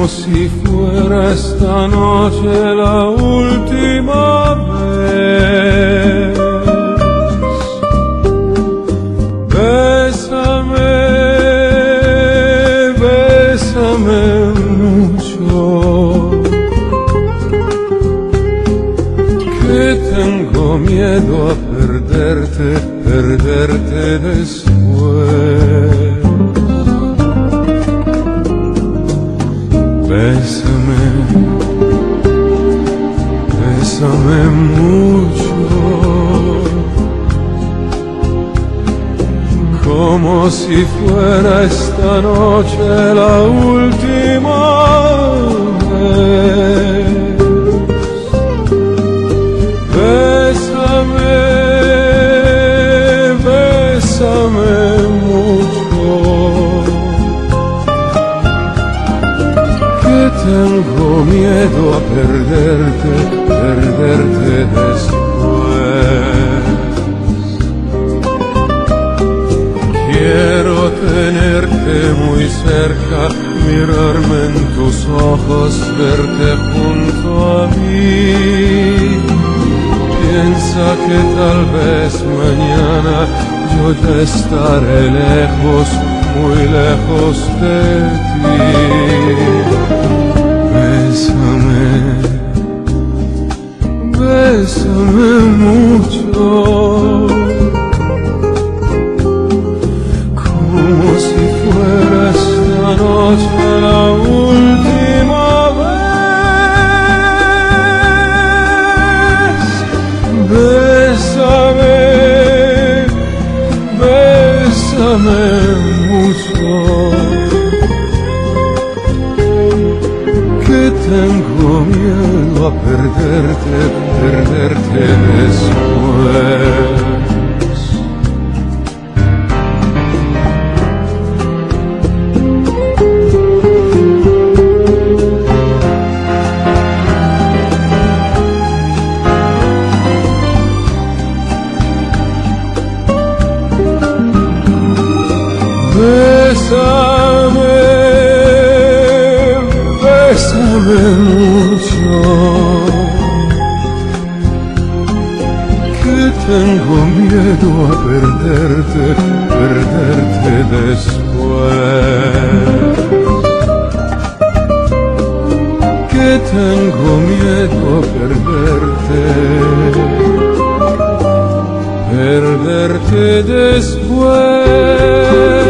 si fuera esta noche la última vez. Bésame, bésame mucho, que tengo miedo a perderte, perderte después. Bésame, bésame mucho, como si fuera esta noche la última vez. Bésame, bésame mucho, que tengo miedo a perderte, perderte después. Quiero tenerte muy cerca, mirarme en tus ojos, verte junto a mí. Piensa que tal vez mañana yo ya estaré lejos, muy lejos de ti. Bésame, bésame mucho, como si fuera esta noche la última vez. Bésame, bésame mucho, que tengo miedo a perderte, perderte después. Bésame, bésame mucho, que tengo miedo a perderte, perderte después. Que tengo miedo a perderte, perderte después.